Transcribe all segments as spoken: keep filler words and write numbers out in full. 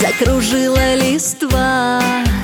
закружила листва,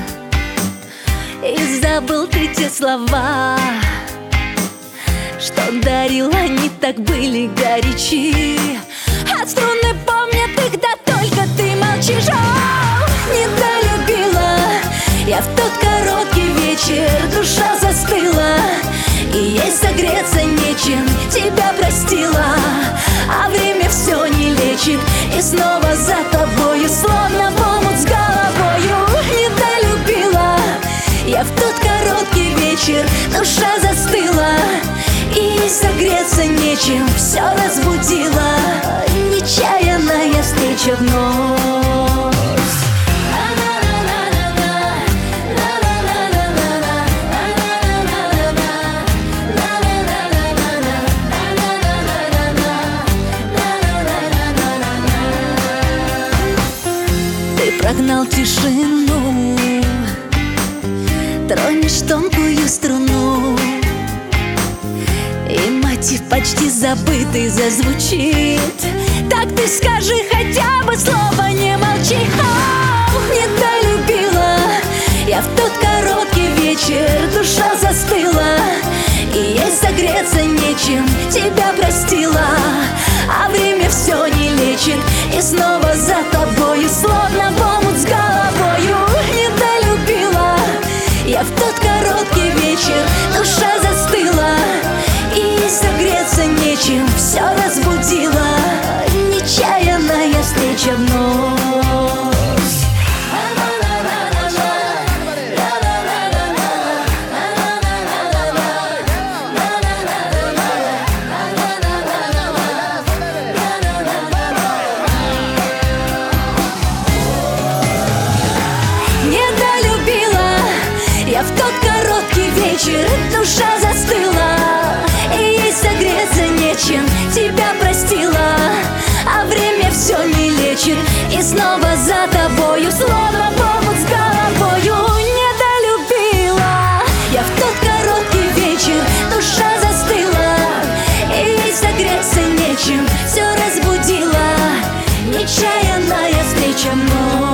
и забыл ты те слова, что дарила, они так были горячи. А струны помнят их, да только ты молчишь. О, недолюбила я в тот короткий вечер, душа застыла, и ей согреться нечем, тебя простила. А время все не лечит, и снова за тобою, словно в омут с головою. Недолюбила я в тот короткий вечер, душа застыла, и ей согреться нечем, все разбудила нечаянная встреча вновь. Ты прогнал тишину, тронешь тонкую струну, и мотив почти забытый зазвучит. Так ты скажи хотя бы слово, не молчи. О, недолюбила я в тот короткий вечер, душа застыла, и ей согреться нечем, тебя простила. А время все не лечит, и снова за тобою слово.